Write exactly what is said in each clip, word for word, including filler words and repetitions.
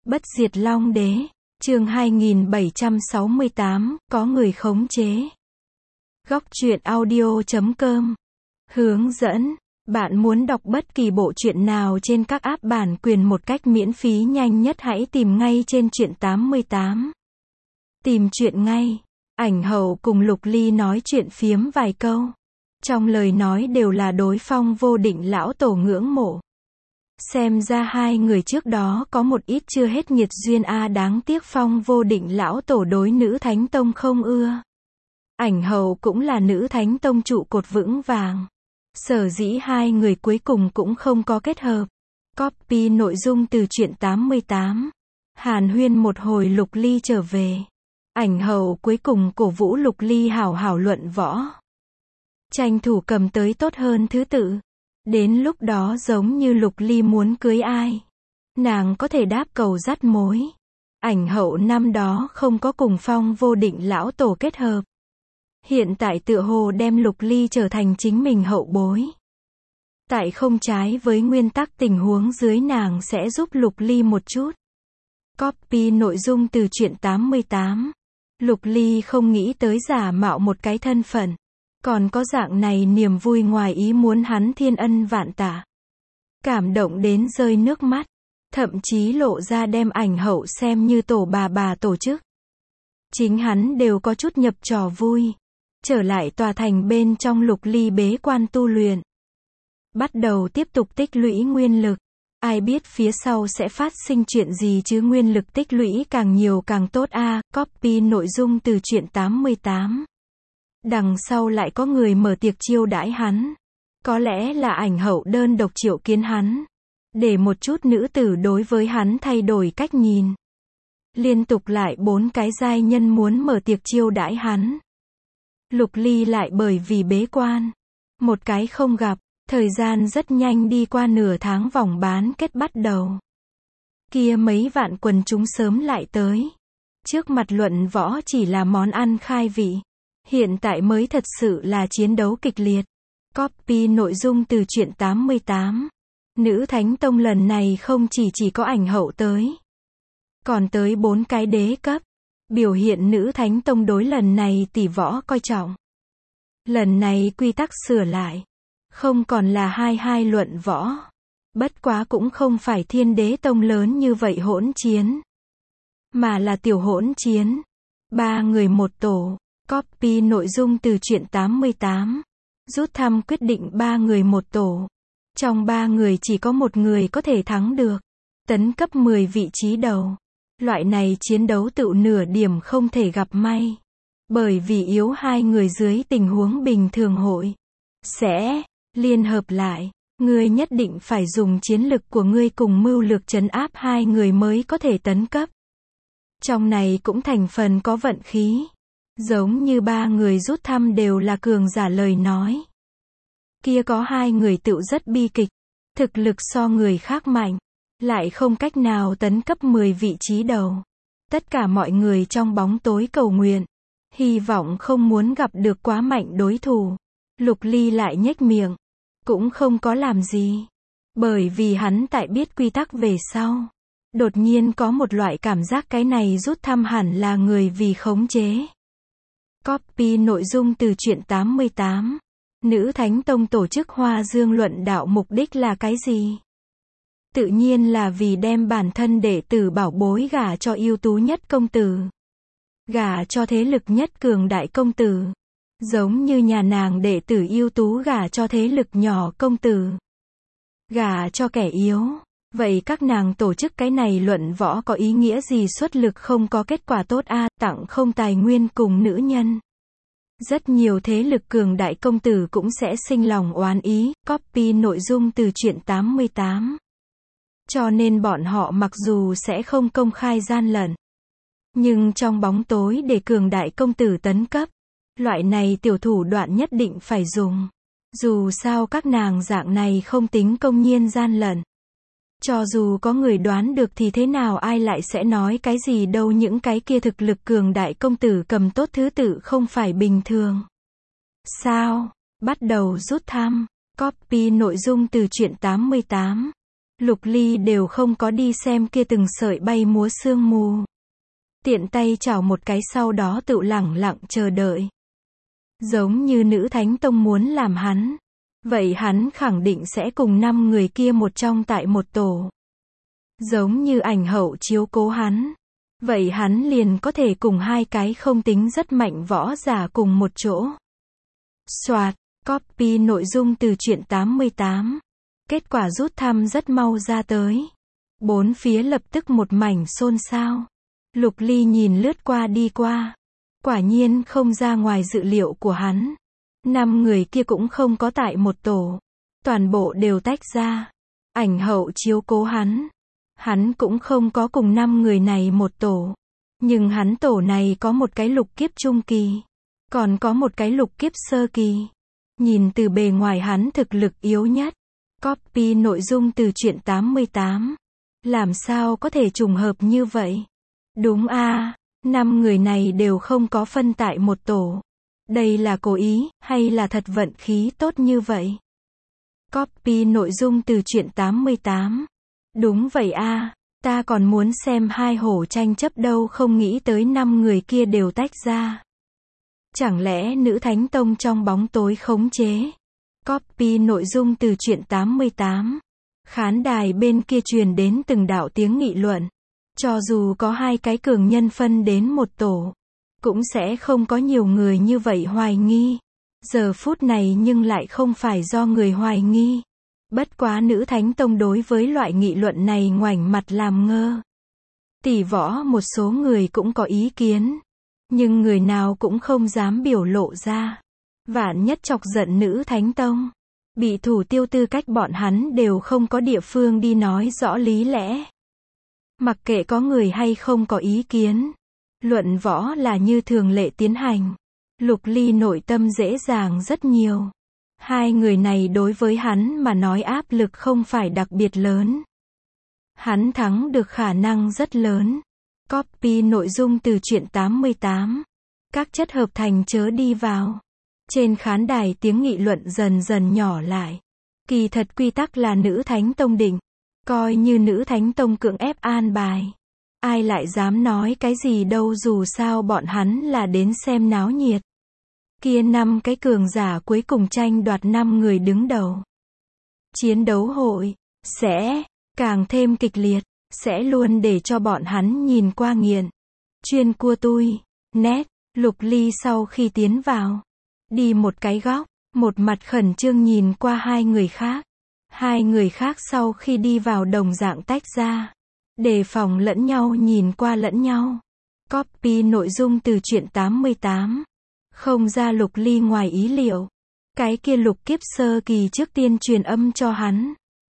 Bất diệt Long Đế, chương hai nghìn bảy trăm sáu mươi tám, có người khống chế. Góc truyện audio chấm com. Hướng dẫn, bạn muốn đọc bất kỳ bộ truyện nào trên các app bản quyền một cách miễn phí nhanh nhất hãy tìm ngay trên truyện tám mươi tám. Tìm truyện ngay. Ảnh Hậu cùng Lục Ly nói chuyện phiếm vài câu. Trong lời nói đều là đối Phong Vô Định lão tổ ngưỡng mộ. Xem ra hai người trước đó có một ít chưa hết nghiệt duyên a à, đáng tiếc Phong Vô Định lão tổ đối nữ Thánh Tông không ưa. Ảnh Hậu cũng là nữ Thánh Tông trụ cột vững vàng. Sở dĩ hai người cuối cùng cũng không có kết hợp. Copy nội dung từ truyện tám mươi tám. Hàn huyên một hồi Lục Ly trở về. Ảnh Hậu cuối cùng cổ vũ Lục Ly hảo hảo luận võ. Tranh thủ cầm tới tốt hơn thứ tự. Đến lúc đó giống như Lục Ly muốn cưới ai, nàng có thể đáp cầu dắt mối. Ảnh Hậu năm đó không có cùng Phong Vô Định lão tổ kết hợp. Hiện tại tựa hồ đem Lục Ly trở thành chính mình hậu bối. Tại không trái với nguyên tắc tình huống dưới nàng sẽ giúp Lục Ly một chút. Copy nội dung từ truyện tám mươi tám. Lục Ly không nghĩ tới giả mạo một cái thân phận. Còn có dạng này niềm vui ngoài ý muốn hắn thiên ân vạn tạ. Cảm động đến rơi nước mắt. Thậm chí lộ ra đem Ảnh Hậu xem như tổ bà bà tổ chức. Chính hắn đều có chút nhập trò vui. Trở lại tòa thành bên trong Lục Ly bế quan tu luyện. Bắt đầu tiếp tục tích lũy nguyên lực. Ai biết phía sau sẽ phát sinh chuyện gì chứ nguyên lực tích lũy càng nhiều càng tốt a à, copy nội dung từ truyện tám mươi tám. Đằng sau lại có người mở tiệc chiêu đãi hắn. Có lẽ là Ảnh Hậu đơn độc triệu kiến hắn. Để một chút nữ tử đối với hắn thay đổi cách nhìn. Liên tục lại bốn cái giai nhân muốn mở tiệc chiêu đãi hắn. Lục Ly lại bởi vì bế quan. Một cái không gặp. Thời gian rất nhanh đi qua nửa tháng vòng bán kết bắt đầu. Kia mấy vạn quần chúng sớm lại tới. Trước mặt luận võ chỉ là món ăn khai vị. Hiện tại mới thật sự là chiến đấu kịch liệt. Copy nội dung từ truyện tám mươi tám. Nữ Thánh Tông lần này không chỉ chỉ có Ảnh Hậu tới. Còn tới bốn cái đế cấp. Biểu hiện nữ Thánh Tông đối lần này tỷ võ coi trọng. Lần này quy tắc sửa lại. Không còn là hai hai luận võ. Bất quá cũng không phải Thiên Đế Tông lớn như vậy hỗn chiến. Mà là tiểu hỗn chiến. Ba người một tổ. Copy nội dung từ truyện tám mươi tám. Rút thăm quyết định ba người một tổ. Trong ba người chỉ có một người có thể thắng được. Tấn cấp mười vị trí đầu. Loại này chiến đấu tựu nửa điểm không thể gặp may. Bởi vì yếu hai người dưới tình huống bình thường hội. Sẽ liên hợp lại. Ngươi nhất định phải dùng chiến lực của ngươi cùng mưu lược trấn áp hai người mới có thể tấn cấp. Trong này cũng thành phần có vận khí. Giống như ba người rút thăm đều là cường giả lời nói. Kia có hai người tựu rất bi kịch. Thực lực so người khác mạnh. Lại không cách nào tấn cấp mười vị trí đầu. Tất cả mọi người trong bóng tối cầu nguyện. Hy vọng không muốn gặp được quá mạnh đối thủ. Lục Ly lại nhếch miệng. Cũng không có làm gì. Bởi vì hắn tại biết quy tắc về sau. Đột nhiên có một loại cảm giác cái này rút thăm hẳn là người vì khống chế. Copy nội dung từ truyện tám mươi tám. Nữ Thánh Tông tổ chức Hoa Dương luận đạo mục đích là cái gì? Tự nhiên là vì đem bản thân đệ tử bảo bối gả cho ưu tú nhất công tử. Gả cho thế lực nhất cường đại công tử. Giống như nhà nàng đệ tử ưu tú gả cho thế lực nhỏ công tử. Gả cho kẻ yếu. Vậy các nàng tổ chức cái này luận võ có ý nghĩa gì xuất lực không có kết quả tốt a à, tặng không tài nguyên cùng nữ nhân. Rất nhiều thế lực cường đại công tử cũng sẽ sinh lòng oán ý, copy nội dung từ truyện tám mươi tám. Cho nên bọn họ mặc dù sẽ không công khai gian lận. Nhưng trong bóng tối để cường đại công tử tấn cấp. Loại này tiểu thủ đoạn nhất định phải dùng. Dù sao các nàng dạng này không tính công nhiên gian lận. Cho dù có người đoán được thì thế nào ai lại sẽ nói cái gì đâu những cái kia thực lực cường đại công tử cầm tốt thứ tự không phải bình thường. Sao? Bắt đầu rút thăm. Copy nội dung từ truyện tám mươi tám. Lục Ly đều không có đi xem kia từng sợi bay múa sương mù. Tiện tay chảo một cái sau đó tự lẳng lặng chờ đợi. Giống như nữ thánh tông muốn làm hắn. Vậy hắn khẳng định sẽ cùng năm người kia một trong tại một tổ. Giống như ảnh hậu chiếu cố hắn. Vậy hắn liền có thể cùng hai cái không tính rất mạnh võ giả cùng một chỗ. Soạt, copy nội dung từ truyện tám mươi tám. Kết quả rút thăm rất mau ra tới. Bốn phía lập tức một mảnh xôn xao. Lục Ly nhìn lướt qua đi qua. Quả nhiên không ra ngoài dự liệu của hắn. Năm người kia cũng không có tại một tổ. Toàn bộ đều tách ra. Ảnh hậu chiếu cố hắn. Hắn cũng không có cùng năm người này một tổ. Nhưng hắn tổ này có một cái lục kiếp trung kỳ. Còn có một cái lục kiếp sơ kỳ. Nhìn từ bề ngoài hắn thực lực yếu nhất. Copy nội dung từ truyện tám mươi tám. Làm sao có thể trùng hợp như vậy? Đúng a, năm người này đều không có phân tại một tổ. Đây là cố ý, hay là thật vận khí tốt như vậy? Copy nội dung từ truyện tám mươi tám. Đúng vậy a, ta còn muốn xem hai hổ tranh chấp đâu, không nghĩ tới năm người kia đều tách ra. Chẳng lẽ nữ thánh tông trong bóng tối khống chế? Copy nội dung từ truyện tám mươi tám. Khán đài bên kia truyền đến từng đạo tiếng nghị luận. Cho dù có hai cái cường nhân phân đến một tổ, cũng sẽ không có nhiều người như vậy hoài nghi. Giờ phút này nhưng lại không phải do người hoài nghi. Bất quá nữ thánh tông đối với loại nghị luận này ngoảnh mặt làm ngơ. Tỷ võ một số người cũng có ý kiến. Nhưng người nào cũng không dám biểu lộ ra. Vạn nhất chọc giận nữ thánh tông. Bị thủ tiêu tư cách bọn hắn đều không có địa phương đi nói rõ lý lẽ. Mặc kệ có người hay không có ý kiến. Luận võ là như thường lệ tiến hành. Lục Ly nội tâm dễ dàng rất nhiều. Hai người này đối với hắn mà nói áp lực không phải đặc biệt lớn. Hắn thắng được khả năng rất lớn. Copy nội dung từ truyện tám mươi tám. Các chất hợp thành chớ đi vào. Trên khán đài tiếng nghị luận dần dần nhỏ lại. Kỳ thật quy tắc là nữ thánh tông định. Coi như nữ thánh tông cưỡng ép an bài. Ai lại dám nói cái gì đâu, dù sao bọn hắn là đến xem náo nhiệt. Kia năm cái cường giả cuối cùng tranh đoạt năm người đứng đầu. Chiến đấu hội sẽ càng thêm kịch liệt, sẽ luôn để cho bọn hắn nhìn qua nghiện. Chuyên cua tui, nét, Lục Ly sau khi tiến vào, đi một cái góc, một mặt khẩn trương nhìn qua hai người khác. Hai người khác sau khi đi vào đồng dạng tách ra, đề phòng lẫn nhau nhìn qua lẫn nhau. Copy nội dung từ truyện tám mươi tám. Không ra Lục Ly ngoài ý liệu. Cái kia lục kiếp sơ kỳ trước tiên truyền âm cho hắn.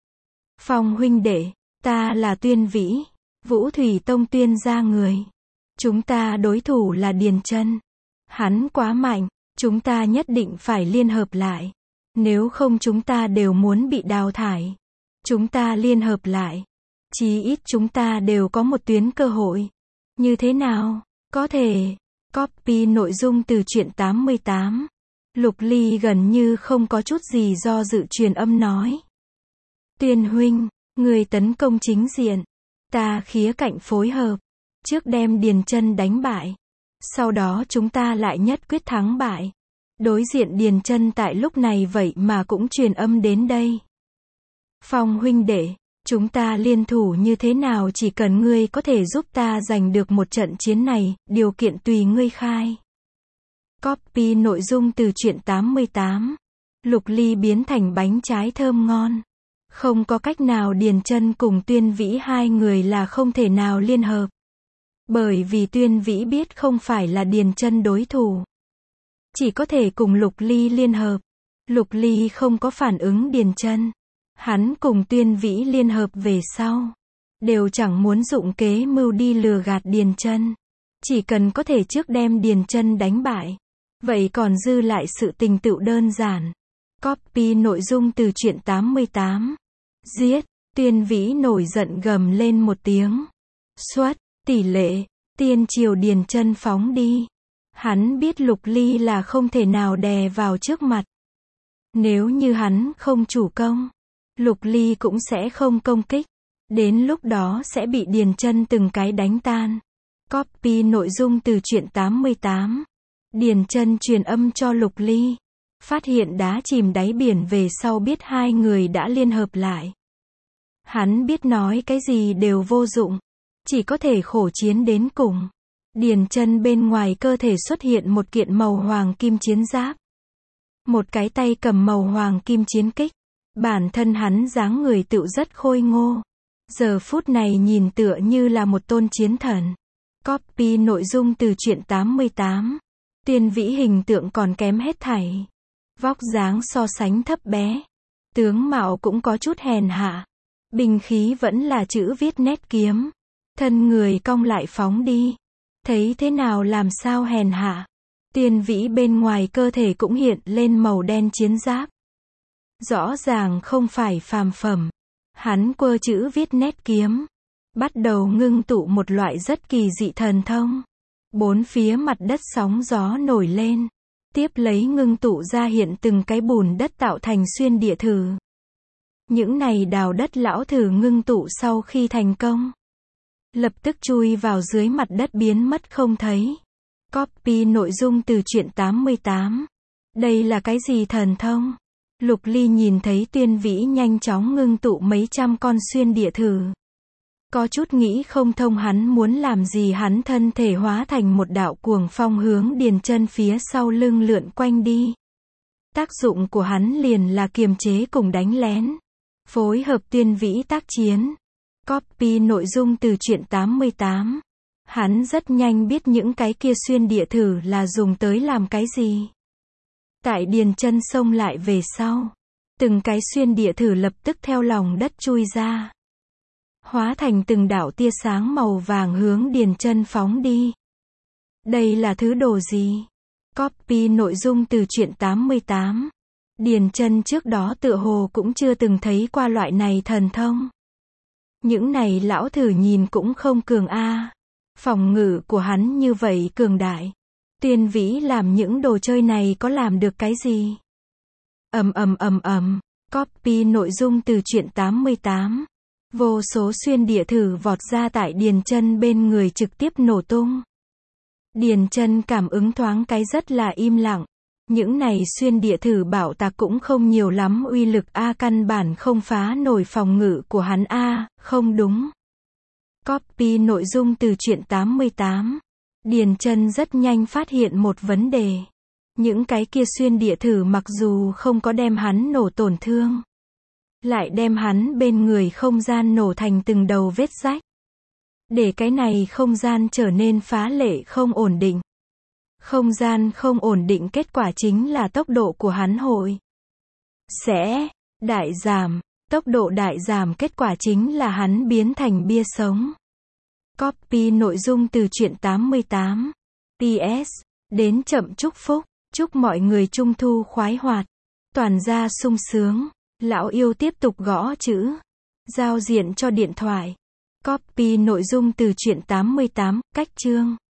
Phong huynh đệ, ta là Tuyên Vĩ, Vũ Thủy Tông Tuyên gia người. Chúng ta đối thủ là Điền Chân. Hắn quá mạnh, chúng ta nhất định phải liên hợp lại. Nếu không chúng ta đều muốn bị đào thải. Chúng ta liên hợp lại. Chí ít chúng ta đều có một tuyến cơ hội. Như thế nào? Có thể. Copy nội dung từ truyện tám mươi tám. Lục Ly gần như không có chút gì do dự truyền âm nói. Tuyên huynh, người tấn công chính diện. Ta khía cạnh phối hợp. Trước đem Điền Chân đánh bại. Sau đó chúng ta lại nhất quyết thắng bại. Đối diện Điền Chân tại lúc này vậy mà cũng truyền âm đến đây. Phong huynh đệ, chúng ta liên thủ như thế nào, chỉ cần ngươi có thể giúp ta giành được một trận chiến này, điều kiện tùy ngươi khai. Copy nội dung từ truyện tám mươi tám. Lục Ly biến thành bánh trái thơm ngon. Không có cách nào, Điền Chân cùng Tuyên Vĩ hai người là không thể nào liên hợp. Bởi vì Tuyên Vĩ biết không phải là Điền Chân đối thủ. Chỉ có thể cùng Lục Ly liên hợp. Lục Ly không có phản ứng Điền Chân. Hắn cùng Tuyên Vĩ liên hợp về sau. Đều chẳng muốn dụng kế mưu đi lừa gạt Điền Chân. Chỉ cần có thể trước đem Điền Chân đánh bại. Vậy còn dư lại sự tình tựu đơn giản. Copy nội dung từ truyện tám mươi tám. Giết, Tuyên Vĩ nổi giận gầm lên một tiếng. Xuất, tỷ lệ, tiên triều Điền Chân phóng đi. Hắn biết Lục Ly là không thể nào đè vào trước mặt. Nếu như hắn không chủ công, Lục Ly cũng sẽ không công kích. Đến lúc đó sẽ bị Điền Chân từng cái đánh tan. Copy nội dung từ truyện tám mươi tám. Điền Chân truyền âm cho Lục Ly. Phát hiện đá chìm đáy biển về sau biết hai người đã liên hợp lại. Hắn biết nói cái gì đều vô dụng. Chỉ có thể khổ chiến đến cùng. Điền Chân bên ngoài cơ thể xuất hiện một kiện màu hoàng kim chiến giáp. Một cái tay cầm màu hoàng kim chiến kích. Bản thân hắn dáng người tựu rất khôi ngô. Giờ phút này nhìn tựa như là một tôn chiến thần. Copy nội dung từ truyện tám mươi tám. Tuyên Vĩ hình tượng còn kém hết thảy. Vóc dáng so sánh thấp bé. Tướng mạo cũng có chút hèn hạ. Binh khí vẫn là chữ viết nét kiếm. Thân người cong lại phóng đi. Thấy thế nào làm sao hèn hạ. Tuyên Vĩ bên ngoài cơ thể cũng hiện lên màu đen chiến giáp. Rõ ràng không phải phàm phẩm. Hắn quơ chữ viết nét kiếm. Bắt đầu ngưng tụ một loại rất kỳ dị thần thông. Bốn phía mặt đất sóng gió nổi lên. Tiếp lấy ngưng tụ ra hiện từng cái bùn đất tạo thành xuyên địa thử. Những này đào đất lão thử ngưng tụ sau khi thành công. Lập tức chui vào dưới mặt đất biến mất không thấy. Copy nội dung từ truyện tám mươi tám. Đây là cái gì thần thông? Lục Ly nhìn thấy Tuyên Vĩ nhanh chóng ngưng tụ mấy trăm con xuyên địa thử. Có chút nghĩ không thông hắn muốn làm gì, hắn thân thể hóa thành một đạo cuồng phong hướng Điền Chân phía sau lưng lượn quanh đi. Tác dụng của hắn liền là kiềm chế cùng đánh lén. Phối hợp Tuyên Vĩ tác chiến. Copy nội dung từ truyện tám mươi tám. Hắn rất nhanh biết những cái kia xuyên địa thử là dùng tới làm cái gì. Tại Điền Chân xông lại về sau. Từng cái xuyên địa thử lập tức theo lòng đất chui ra. Hóa thành từng đạo tia sáng màu vàng hướng Điền Chân phóng đi. Đây là thứ đồ gì? Copy nội dung từ truyện tám mươi tám. Điền Chân trước đó tựa hồ cũng chưa từng thấy qua loại này thần thông. Những này lão thử nhìn cũng không cường a. Phòng ngự của hắn như vậy cường đại. Tuyên Vĩ làm những đồ chơi này có làm được cái gì? Ầm ầm ầm ầm. Copy nội dung từ truyện tám mươi tám. Vô số xuyên địa thử vọt ra tại Điền Chân bên người trực tiếp nổ tung. Điền Chân cảm ứng thoáng cái rất là im lặng. Những này xuyên địa thử bảo tạc cũng không nhiều lắm uy lực a, căn bản không phá nổi phòng ngự của hắn a, không đúng. Copy nội dung từ truyện tám mươi tám. Điền Chân rất nhanh phát hiện một vấn đề. Những cái kia xuyên địa thử mặc dù không có đem hắn nổ tổn thương, lại đem hắn bên người không gian nổ thành từng đầu vết rách. Để cái này không gian trở nên phá lệ không ổn định. Không gian không ổn định kết quả chính là tốc độ của hắn hội sẽ đại giảm. Tốc độ đại giảm kết quả chính là hắn biến thành bia sống. Copy nội dung từ truyện tám mươi tám. pê ét. Đến chậm chúc phúc. Chúc mọi người trung thu khoái hoạt. Toàn gia sung sướng. Lão yêu tiếp tục gõ chữ. Giao diện cho điện thoại. Copy nội dung từ truyện tám mươi tám. Cách chương.